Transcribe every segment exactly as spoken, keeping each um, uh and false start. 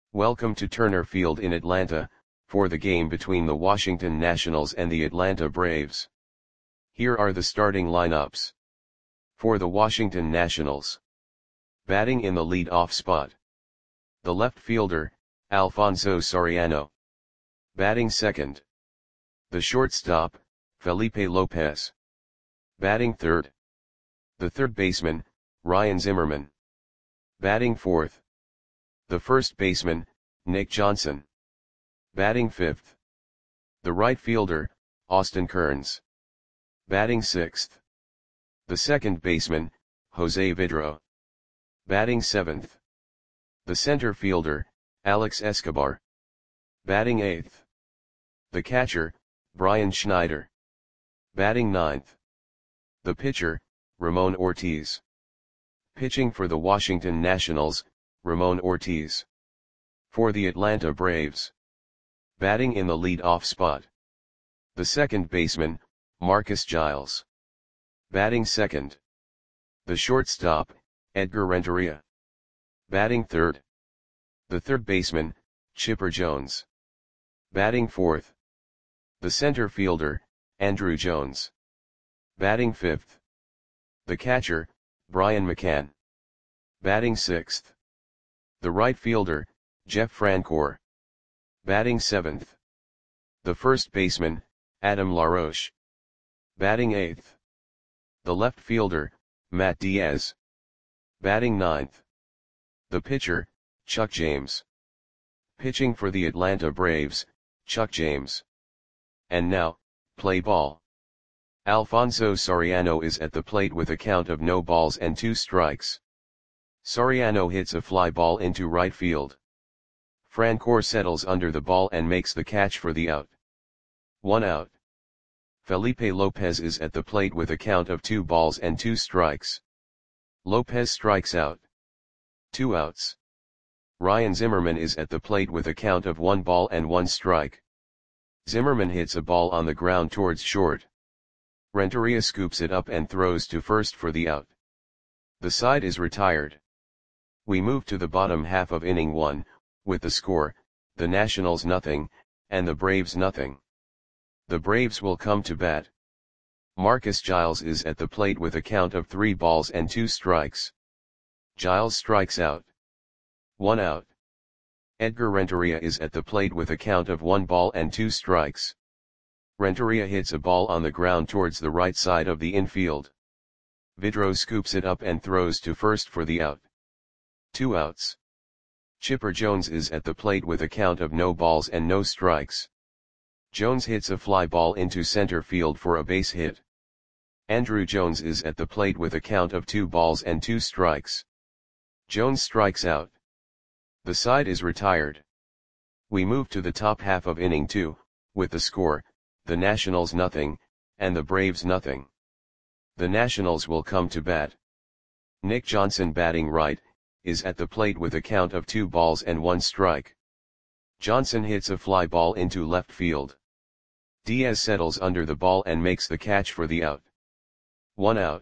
Welcome to Turner Field in Atlanta, for the game between the Washington Nationals and the Atlanta Braves. Here are the starting lineups. For the Washington Nationals. Batting in the lead-off spot. The left fielder, Alfonso Soriano. Batting second. The shortstop, Felipe Lopez. Batting third. The third baseman, Ryan Zimmerman. Batting fourth. The first baseman, Nick Johnson. Batting fifth. The right fielder, Austin Kearns. Batting sixth. The second baseman, Jose Vidro. Batting seventh. The center fielder, Alex Escobar. Batting eighth. The catcher, Brian Schneider. Batting ninth. The pitcher, Ramon Ortiz. Pitching for the Washington Nationals, Ramon Ortiz. For the Atlanta Braves. Batting in the lead-off spot. The second baseman, Marcus Giles. Batting second. The shortstop, Edgar Renteria. Batting third. The third baseman, Chipper Jones. Batting fourth. The center fielder, Andruw Jones. Batting fifth. The catcher, Brian McCann. Batting sixth. The right fielder, Jeff Francoeur. Batting seventh. The first baseman, Adam LaRoche. Batting eighth. The left fielder, Matt Diaz. Batting ninth. The pitcher, Chuck James. Pitching for the Atlanta Braves, Chuck James. And now, play ball. Alfonso Soriano is at the plate with a count of no balls and two strikes. Soriano hits a fly ball into right field. Francoeur settles under the ball and makes the catch for the out. One out. Felipe Lopez is at the plate with a count of two balls and two strikes. Lopez strikes out. Two outs. Ryan Zimmerman is at the plate with a count of one ball and one strike. Zimmerman hits a ball on the ground towards short. Renteria scoops it up and throws to first for the out. The side is retired. We move to the bottom half of inning one, with the score, the Nationals nothing, and the Braves nothing. The Braves will come to bat. Marcus Giles is at the plate with a count of three balls and two strikes. Giles strikes out. One out. Edgar Renteria is at the plate with a count of one ball and two strikes. Renteria hits a ball on the ground towards the right side of the infield. Vidro scoops it up and throws to first for the out. Two outs. Chipper Jones is at the plate with a count of no balls and no strikes. Jones hits a fly ball into center field for a base hit. Andruw Jones is at the plate with a count of two balls and two strikes. Jones strikes out. The side is retired. We move to the top half of inning two, with the score, the Nationals nothing, and the Braves nothing. The Nationals will come to bat. Nick Johnson, batting right, is at the plate with a count of two balls and one strike. Johnson hits a fly ball into left field. Diaz settles under the ball and makes the catch for the out. One out.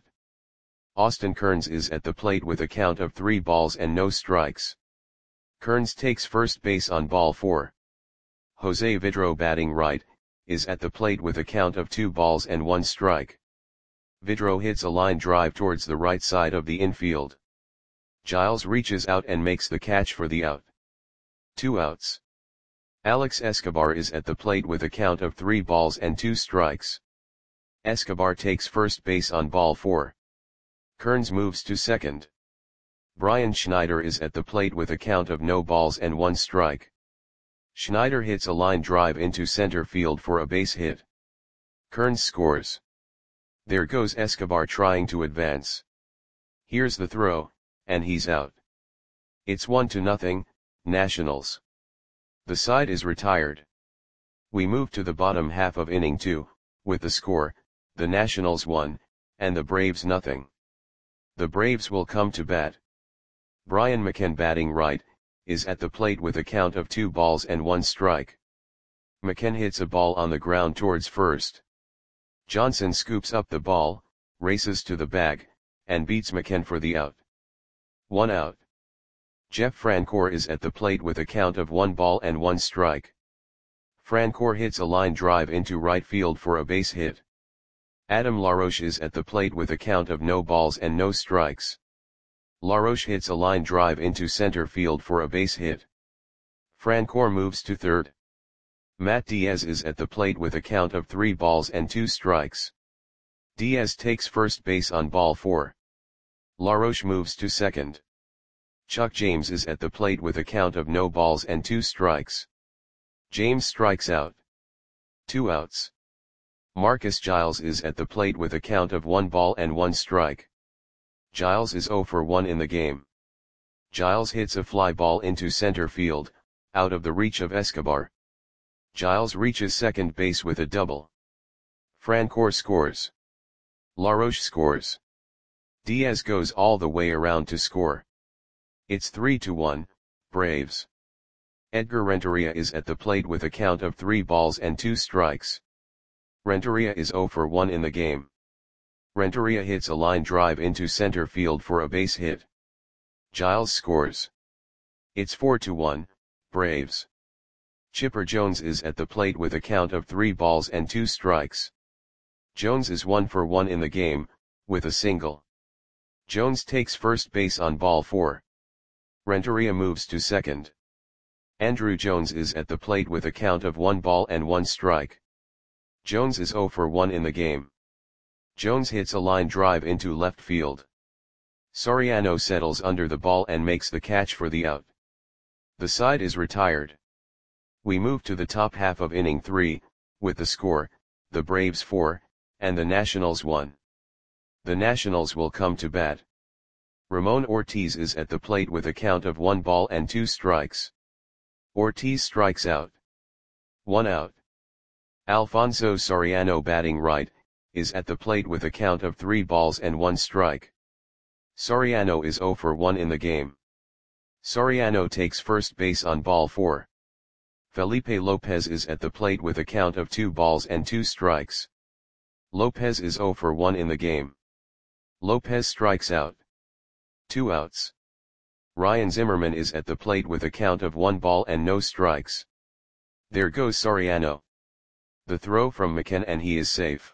Austin Kearns is at the plate with a count of three balls and no strikes. Kearns takes first base on ball four. Jose Vidro, batting right, is at the plate with a count of two balls and one strike. Vidro hits a line drive towards the right side of the infield. Giles reaches out and makes the catch for the out. Two outs. Alex Escobar is at the plate with a count of three balls and two strikes. Escobar takes first base on ball four. Kearns moves to second. Brian Schneider is at the plate with a count of no balls and one strike. Schneider hits a line drive into center field for a base hit. Kearns scores. There goes Escobar trying to advance. Here's the throw, and he's out. It's one to nothing, Nationals. The side is retired. We move to the bottom half of inning two, with the score, the Nationals one, and the Braves nothing. The Braves will come to bat. Brian McCann, batting right, is at the plate with a count of two balls and one strike. McCann hits a ball on the ground towards first. Johnson scoops up the ball, races to the bag, and beats McCann for the out. One out. Jeff Francoeur is at the plate with a count of one ball and one strike. Francoeur hits a line drive into right field for a base hit. Adam LaRoche is at the plate with a count of no balls and no strikes. LaRoche hits a line drive into center field for a base hit. Francoeur moves to third. Matt Diaz is at the plate with a count of three balls and two strikes. Diaz takes first base on ball four. LaRoche moves to second. Chuck James is at the plate with a count of no balls and two strikes. James strikes out. Two outs. Marcus Giles is at the plate with a count of one ball and one strike. Giles is zero for one in the game. Giles hits a fly ball into center field, out of the reach of Escobar. Giles reaches second base with a double. Francoeur scores. LaRoche scores. Diaz goes all the way around to score. It's three to one, Braves. Edgar Renteria is at the plate with a count of three balls and two strikes. Renteria is zero for one in the game. Renteria hits a line drive into center field for a base hit. Giles scores. It's four to one, Braves. Chipper Jones is at the plate with a count of three balls and two strikes. Jones is one for one in the game, with a single. Jones takes first base on ball four. Renteria moves to second. Andruw Jones is at the plate with a count of one ball and one strike. Jones is zero for one in the game. Jones hits a line drive into left field. Soriano settles under the ball and makes the catch for the out. The side is retired. We move to the top half of inning three, with the score, the Braves four, and the Nationals one. The Nationals will come to bat. Ramon Ortiz is at the plate with a count of one ball and two strikes. Ortiz strikes out. One out. Alfonso Soriano, batting right, is at the plate with a count of three balls and one strike. Soriano is zero for one in the game. Soriano takes first base on ball four. Felipe Lopez is at the plate with a count of two balls and two strikes. Lopez is zero for one in the game. Lopez strikes out. Two outs. Ryan Zimmerman is at the plate with a count of one ball and no strikes. There goes Soriano. The throw from McCann and he is safe.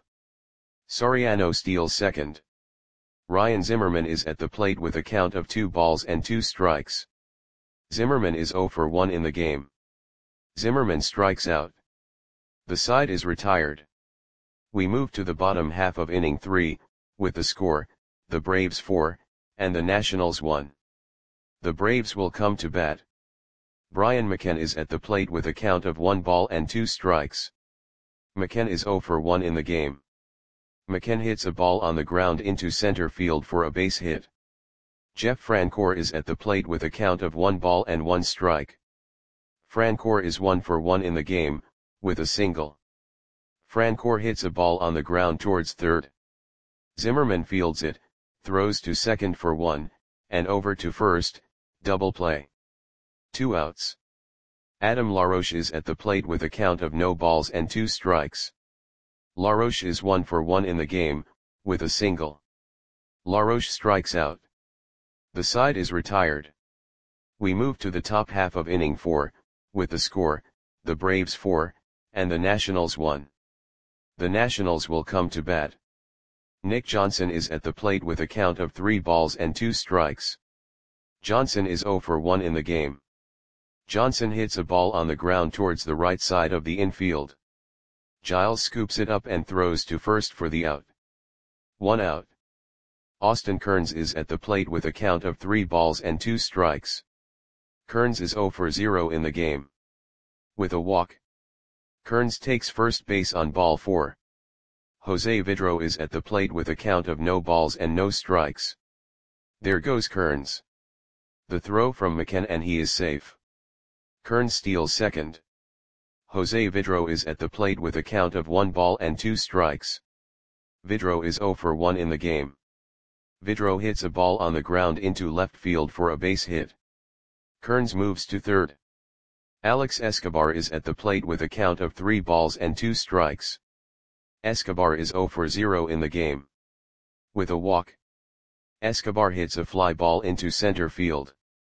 Soriano steals second. Ryan Zimmerman is at the plate with a count of two balls and two strikes. Zimmerman is zero for one in the game. Zimmerman strikes out. The side is retired. We move to the bottom half of inning three, with the score, the Braves four, and the Nationals one. The Braves will come to bat. Brian McCann is at the plate with a count of one ball and two strikes. McCann is zero for one in the game. McCann hits a ball on the ground into center field for a base hit. Jeff Francoeur is at the plate with a count of one ball and one strike. Francoeur is one for one in the game, with a single. Francoeur hits a ball on the ground towards third. Zimmerman fields it, throws to second for one, and over to first, double play. Two outs. Adam LaRoche is at the plate with a count of no balls and two strikes. LaRoche is one for one in the game, with a single. LaRoche strikes out. The side is retired. We move to the top half of inning four, with the score, the Braves four, and the Nationals one. The Nationals will come to bat. Nick Johnson is at the plate with a count of three balls and two strikes. Johnson is zero for one in the game. Johnson hits a ball on the ground towards the right side of the infield. Giles scoops it up and throws to first for the out. One out. Austin Kearns is at the plate with a count of three balls and two strikes. Kearns is zero for zero in the game. With a walk. Kearns takes first base on ball four. Jose Vidro is at the plate with a count of no balls and no strikes. There goes Kearns. The throw from McCann and he is safe. Kearns steals second. Jose Vidro is at the plate with a count of one ball and two strikes. Vidro is zero for one in the game. Vidro hits a ball on the ground into left field for a base hit. Kearns moves to third. Alex Escobar is at the plate with a count of three balls and two strikes. Escobar is zero for zero in the game. With a walk. Escobar hits a fly ball into center field.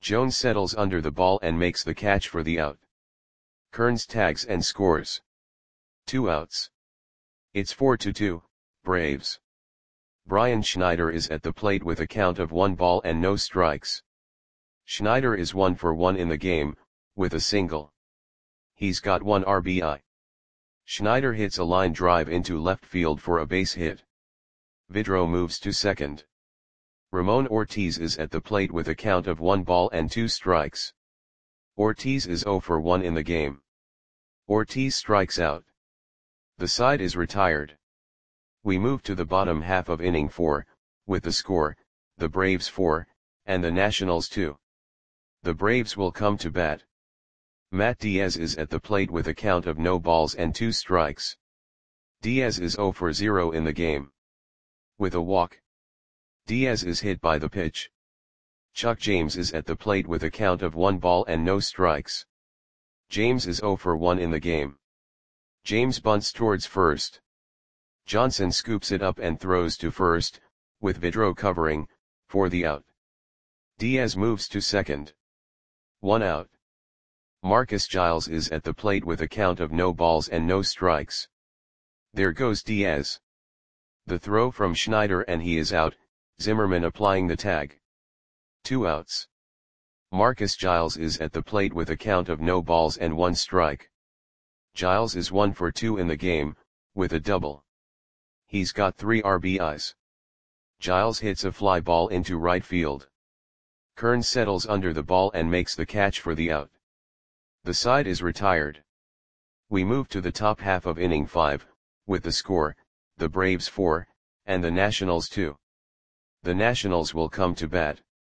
Jones settles under the ball and makes the catch for the out. Kearns tags and scores. Two outs. It's four to two, Braves. Brian Schneider is at the plate with a count of one ball and no strikes. Schneider is one for one in the game, with a single. He's got one R B I. Schneider hits a line drive into left field for a base hit. Vidro moves to second. Ramon Ortiz is at the plate with a count of one ball and two strikes. Ortiz is zero for one in the game. Ortiz strikes out. The side is retired. We move to the bottom half of inning four, with the score, the Braves four, and the Nationals two. The Braves will come to bat. Matt Diaz is at the plate with a count of no balls and two strikes. Diaz is zero for zero in the game. With a walk. Diaz is hit by the pitch. Chuck James is at the plate with a count of one ball and no strikes. James is zero for one in the game. James bunts towards first. Johnson scoops it up and throws to first, with Vidro covering, for the out. Diaz moves to second. One out. Marcus Giles is at the plate with a count of no balls and no strikes. There goes Diaz. The throw from Schneider and he is out, Zimmerman applying the tag. Two outs. Marcus Giles is at the plate with a count of no balls and one strike. Giles is one for two in the game, with a double. He's got three R B Is. Giles hits a fly ball into right field. Kearns settles under the ball and makes the catch for the out. The side is retired. We move to the top half of inning five, with the score, the Braves four, and the Nationals two. The Nationals will come to bat.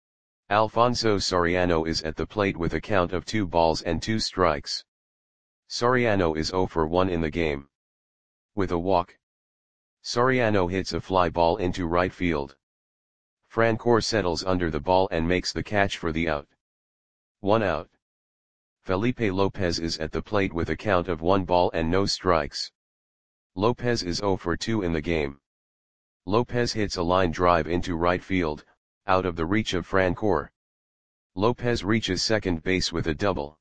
Alfonso Soriano is at the plate with a count of two balls and two strikes. Soriano is zero for one in the game. With a walk. Soriano hits a fly ball into right field. Francoeur settles under the ball and makes the catch for the out. One out. Felipe Lopez is at the plate with a count of one ball and no strikes. Lopez is zero for two in the game. Lopez hits a line drive into right field, out of the reach of Francoeur. Lopez reaches second base with a double.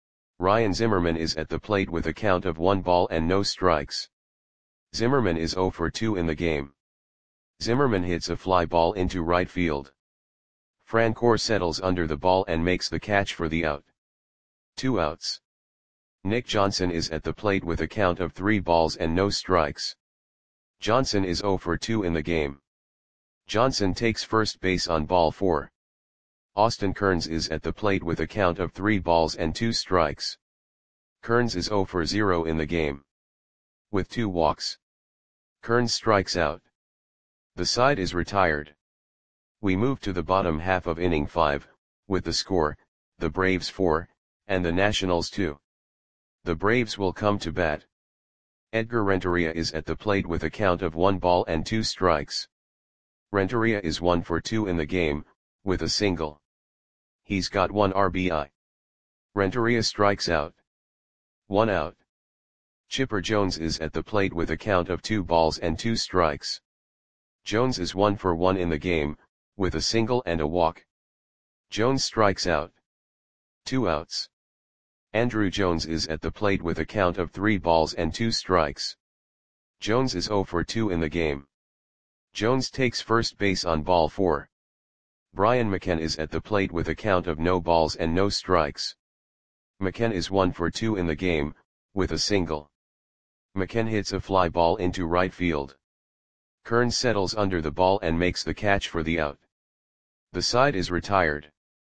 Ryan Zimmerman is at the plate with a count of one ball and no strikes. Zimmerman is zero for two in the game. Zimmerman hits a fly ball into right field. Francoeur settles under the ball and makes the catch for the out. Two outs. Nick Johnson is at the plate with a count of three balls and no strikes. Johnson is zero for two in the game. Johnson takes first base on ball four. Austin Kearns is at the plate with a count of three balls and two strikes. Kearns is zero for zero in the game. With two walks. Kearns strikes out. The side is retired. We move to the bottom half of inning five, with the score, the Braves four, and the Nationals two. The Braves will come to bat. Edgar Renteria is at the plate with a count of one ball and two strikes. Renteria is one for two in the game, with a single. He's got one R B I. Renteria strikes out. One out. Chipper Jones is at the plate with a count of two balls and two strikes. Jones is one for one in the game, with a single and a walk. Jones strikes out. Two outs. Andrew Jones is at the plate with a count of three balls and two strikes. Jones is zero for two in the game. Jones takes first base on ball four. Brian McKenna is at the plate with a count of no balls and no strikes. McKenna is one for two in the game, with a single. McKenna hits a fly ball into right field. Kearns settles under the ball and makes the catch for the out. The side is retired.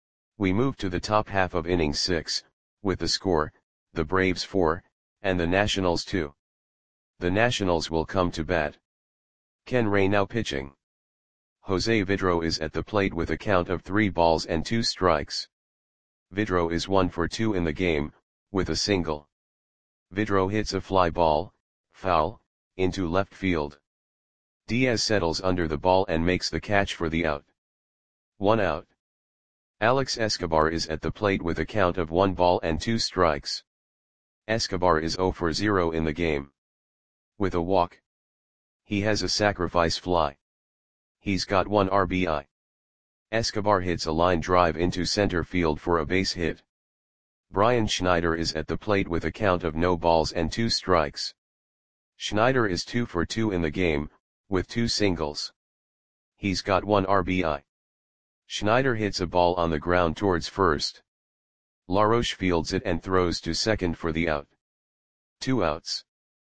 We move to the top half of inning six, with the score, the Braves four, and the Nationals two. The Nationals will come to bat. Ken Ray now pitching. Jose Vidro is at the plate with a count of three balls and two strikes. Vidro is one for two in the game, with a single. Vidro hits a fly ball, foul, into left field. Diaz settles under the ball and makes the catch for the out. One out. Alex Escobar is at the plate with a count of one ball and two strikes. Escobar is zero for zero in the game. With a walk. He has a sacrifice fly. He's got one R B I. Escobar hits a line drive into center field for a base hit. Brian Schneider is at the plate with a count of no balls and two strikes. Schneider is two for two in the game, with two singles. He's got one R B I. Schneider hits a ball on the ground towards first. LaRoche fields it and throws to second for the out. Two outs.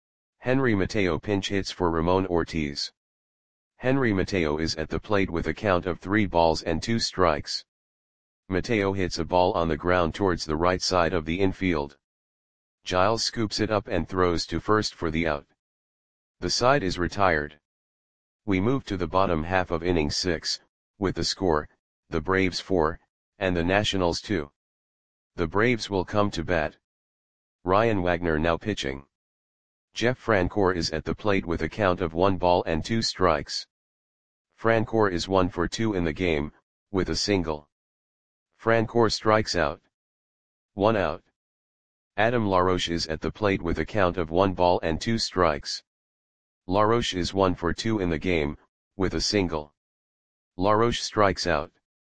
Henry Mateo pinch hits for Ramon Ortiz. Henry Mateo is at the plate with a count of three balls and two strikes. Mateo hits a ball on the ground towards the right side of the infield. Giles scoops it up and throws to first for the out. The side is retired. We move to the bottom half of inning six, with the score, the Braves four, and the Nationals two. The Braves will come to bat. Ryan Wagner now pitching. Jeff Francoeur is at the plate with a count of one ball and two strikes. Francoeur is one for two in the game, with a single. Francoeur strikes out. One out. Adam LaRoche is at the plate with a count of one ball and two strikes. LaRoche is one for two in the game, with a single. LaRoche strikes out.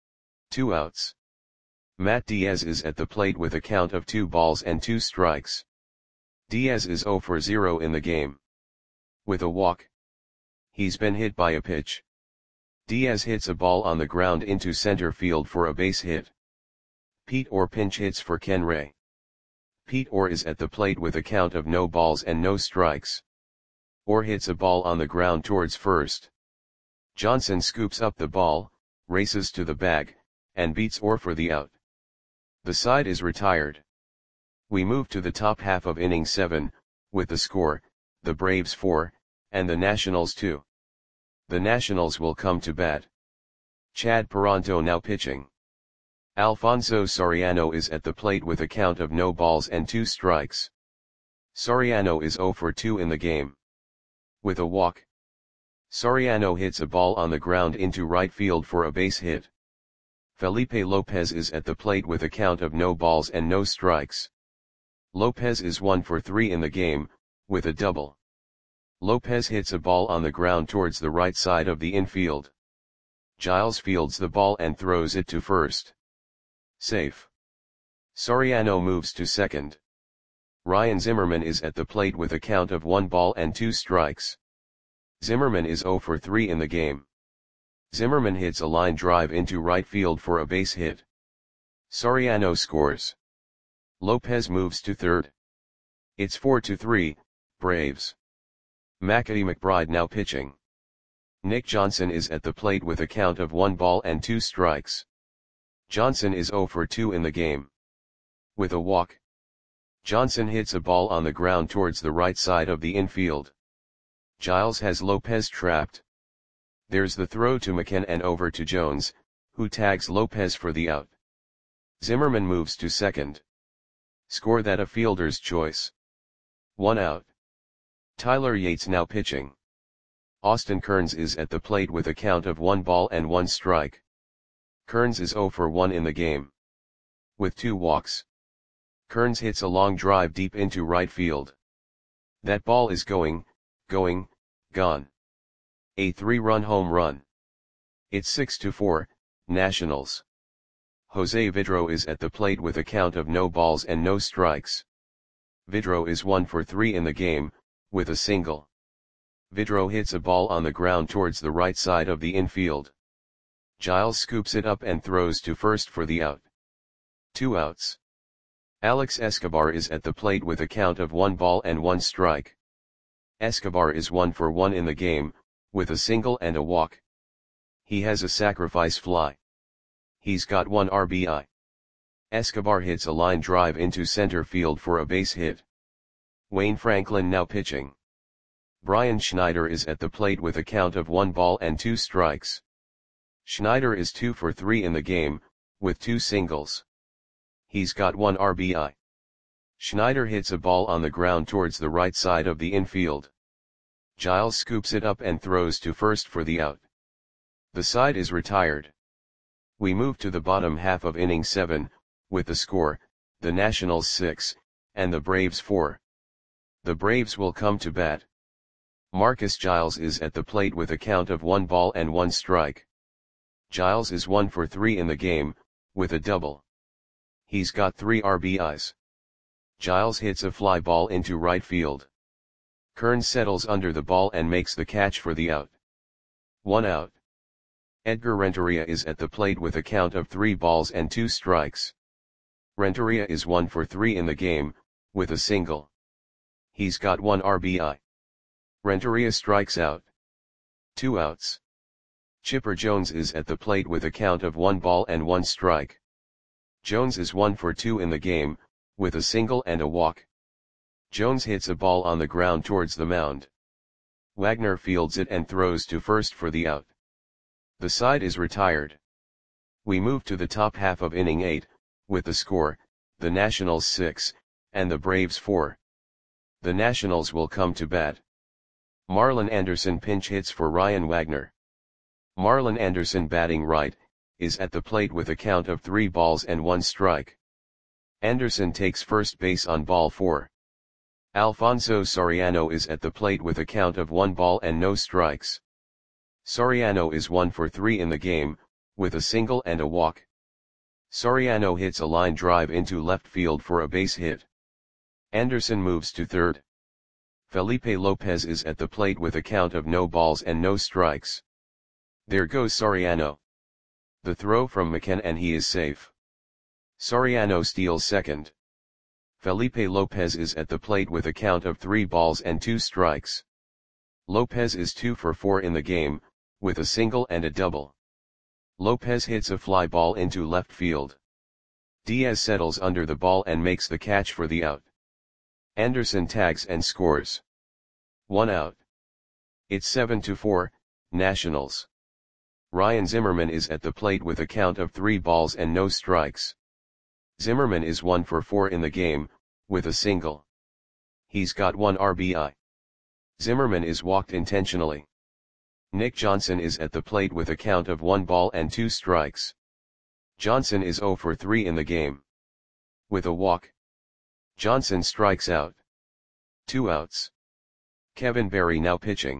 Two outs. Matt Diaz is at the plate with a count of two balls and two strikes. Diaz is zero for zero in the game. With a walk. He's been hit by a pitch. Diaz hits a ball on the ground into center field for a base hit. Pete Orr pinch hits for Ken Ray. Pete Orr is at the plate with a count of no balls and no strikes. Orr hits a ball on the ground towards first. Johnson scoops up the ball, races to the bag, and beats Orr for the out. The side is retired. We move to the top half of inning seven, with the score, the Braves four, and the Nationals two. The Nationals will come to bat. Chad Peranto now pitching. Alfonso Soriano is at the plate with a count of no balls and two strikes. Soriano is zero for two in the game. With a walk. Soriano hits a ball on the ground into right field for a base hit. Felipe Lopez is at the plate with a count of no balls and no strikes. Lopez is one for three in the game, with a double. Lopez hits a ball on the ground towards the right side of the infield. Giles fields the ball and throws it to first. Safe. Soriano moves to second. Ryan Zimmerman is at the plate with a count of one ball and two strikes. Zimmerman is zero for three in the game. Zimmerman hits a line drive into right field for a base hit. Soriano scores. Lopez moves to third. It's four to three, Braves. Mackie McBride now pitching. Nick Johnson is at the plate with a count of one ball and two strikes. Johnson is zero for two in the game. With a walk. Johnson hits a ball on the ground towards the right side of the infield. Giles has Lopez trapped. There's the throw to McKen and over to Jones, who tags Lopez for the out. Zimmerman moves to second. Score that a fielder's choice. One out. Tyler Yates now pitching. Austin Kearns is at the plate with a count of one ball and one strike. Kearns is zero for one in the game. With two walks. Kearns hits a long drive deep into right field. That ball is going, going, gone. A three-run home run. It's six to four, Nationals. Jose Vidro is at the plate with a count of no balls and no strikes. Vidro is one for three in the game, with a single. Vidro hits a ball on the ground towards the right side of the infield. Giles scoops it up and throws to first for the out. Two outs. Alex Escobar is at the plate with a count of one ball and one strike. Escobar is one for one in the game, with a single and a walk. He has a sacrifice fly. He's got one R B I. Escobar hits a line drive into center field for a base hit. Wayne Franklin now pitching. Brian Schneider is at the plate with a count of one ball and two strikes. Schneider is two for three in the game, with two singles. He's got one R B I. Schneider hits a ball on the ground towards the right side of the infield. Giles scoops it up and throws to first for the out. The side is retired. We move to the bottom half of inning seven, with the score, the Nationals six, and the Braves four. The Braves will come to bat. Marcus Giles is at the plate with a count of one ball and one strike. Giles is one for three in the game, with a double. He's got three R B Is. Giles hits a fly ball into right field. Kearns settles under the ball and makes the catch for the out. One out. Edgar Renteria is at the plate with a count of three balls and two strikes. Renteria is one for three in the game, with a single. He's got one R B I. Renteria strikes out. Two outs. Chipper Jones is at the plate with a count of one ball and one strike. Jones is one for two in the game, with a single and a walk. Jones hits a ball on the ground towards the mound. Wagner fields it and throws to first for the out. The side is retired. We move to the top half of inning eight, with the score, the Nationals six, and the Braves four. The Nationals will come to bat. Marlon Anderson pinch hits for Ryan Wagner. Marlon Anderson, batting right, is at the plate with a count of three balls and one strike. Anderson takes first base on ball four. Alfonso Soriano is at the plate with a count of one ball and no strikes. Soriano is one for three in the game, with a single and a walk. Soriano hits a line drive into left field for a base hit. Anderson moves to third. Felipe Lopez is at the plate with a count of no balls and no strikes. There goes Soriano. The throw from McCann and he is safe. Soriano steals second. Felipe Lopez is at the plate with a count of three balls and two strikes. Lopez is two for four in the game, with a single and a double. Lopez hits a fly ball into left field. Diaz settles under the ball and makes the catch for the out. Anderson tags and scores. One out. It's seven to four, Nationals. Ryan Zimmerman is at the plate with a count of three balls and no strikes. Zimmerman is one for four in the game, with a single. He's got one R B I. Zimmerman is walked intentionally. Nick Johnson is at the plate with a count of one ball and two strikes. Johnson is zero for three in the game. With a walk. Johnson strikes out. Two outs. Kevin Berry now pitching.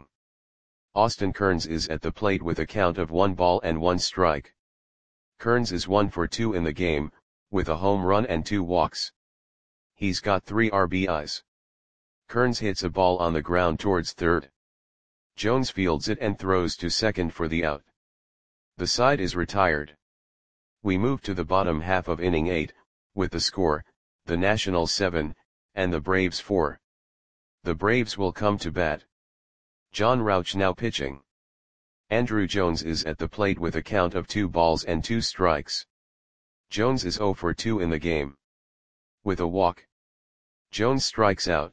Austin Kearns is at the plate with a count of one ball and one strike. Kearns is one for two in the game, with a home run and two walks. He's got three R B Is. Kearns hits a ball on the ground towards third. Jones fields it and throws to second for the out. The side is retired. We move to the bottom half of inning eight, with the score, the Nationals seven, and the Braves four. The Braves will come to bat. John Rauch now pitching. Andrew Jones is at the plate with a count of two balls and two strikes. Jones is zero for two in the game. With a walk. Jones strikes out.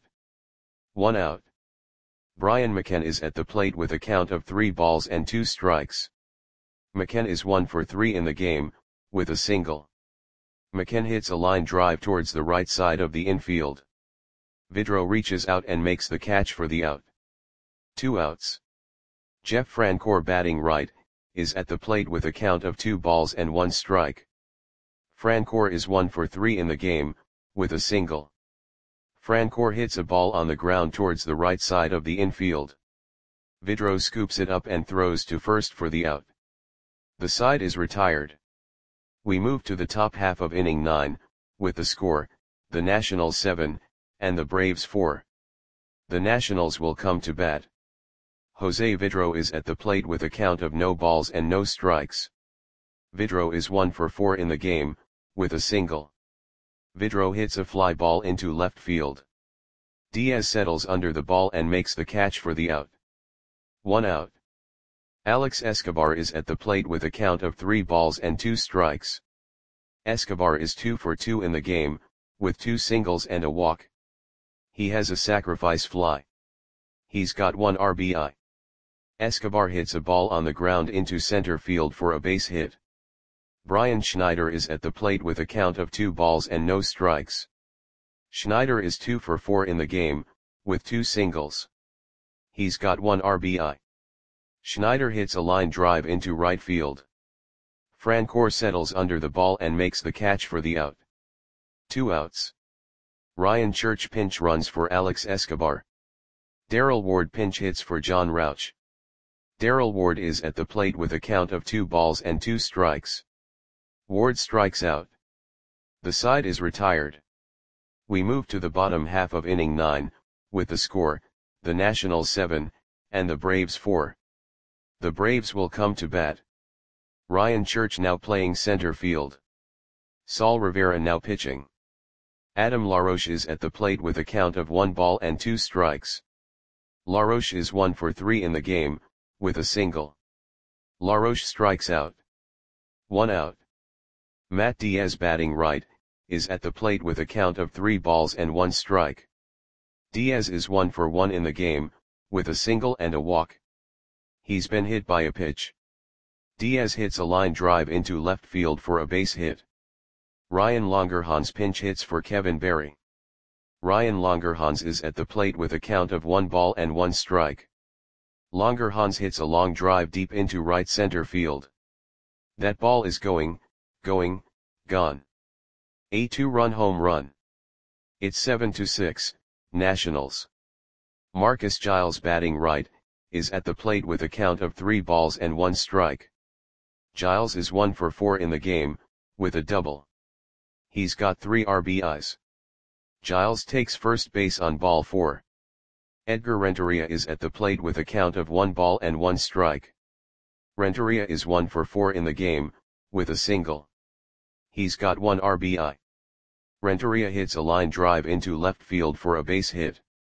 One out. Brian McCann is at the plate with a count of three balls and two strikes. McCann is one for three in the game, with a single. McCann hits a line drive towards the right side of the infield. Vidro reaches out and makes the catch for the out. Two outs. Jeff Francoeur, batting right, is at the plate with a count of two balls and one strike. Francoeur is one for three in the game, with a single. Francoeur hits a ball on the ground towards the right side of the infield. Vidro scoops it up and throws to first for the out. The side is retired. We move to the top half of inning nine, with the score, the Nationals seven, and the Braves four. The Nationals will come to bat. Jose Vidro is at the plate with a count of no balls and no strikes. Vidro is one for four in the game, with a single. Vidro hits a fly ball into left field. Diaz settles under the ball and makes the catch for the out. One out. Alex Escobar is at the plate with a count of three balls and two strikes. Escobar is two for two in the game, with two singles and a walk. He has a sacrifice fly. He's got one R B I. Escobar hits a ball on the ground into center field for a base hit. Brian Schneider is at the plate with a count of two balls and no strikes. Schneider is two for four in the game, with two singles. He's got one R B I. Schneider hits a line drive into right field. Francoeur settles under the ball and makes the catch for the out. Two outs. Ryan Church pinch runs for Alex Escobar. Darrell Ward pinch hits for John Rauch. Darrell Ward is at the plate with a count of two balls and two strikes. Ward strikes out. The side is retired. We move to the bottom half of inning nine, with the score, the Nationals seven, and the Braves four. The Braves will come to bat. Ryan Church now playing center field. Saul Rivera now pitching. Adam LaRoche is at the plate with a count of one ball and two strikes. LaRoche is one for three in the game, with a single. LaRoche strikes out. One out. Matt Diaz batting right, is at the plate with a count of three balls and one strike. Diaz is one for one in the game, with a single and a walk. He's been hit by a pitch. Diaz hits a line drive into left field for a base hit. Ryan Longerhans pinch hits for Kevin Berry. Ryan Longerhans is at the plate with a count of one ball and one strike. Longerhans hits a long drive deep into right center field. That ball is going, going, gone. A two-run home run. It's seven to six, Nationals. Marcus Giles batting right, is at the plate with a count of three balls and one strike. Giles is one for four in the game, with a double. He's got three R B Is. Giles takes first base on ball four. Edgar Renteria is at the plate with a count of one ball and one strike. Renteria is one for four in the game, with a single. He's got one R B I. Renteria hits a line drive into left field for a base hit.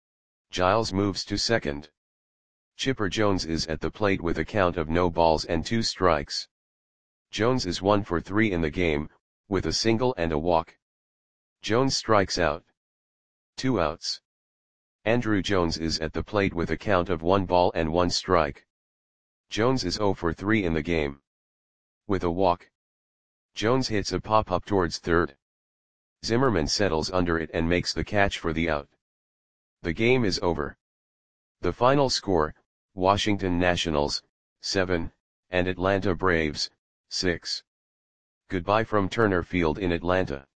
Giles moves to second. Chipper Jones is at the plate with a count of no balls and two strikes. Jones is one for three in the game, with a single and a walk. Jones strikes out. Two outs. Andrew Jones is at the plate with a count of one ball and one strike. Jones is zero for three in the game. With a walk. Jones hits a pop-up towards third. Zimmerman settles under it and makes the catch for the out. The game is over. The final score, Washington Nationals, seven, and Atlanta Braves, six. Goodbye from Turner Field in Atlanta.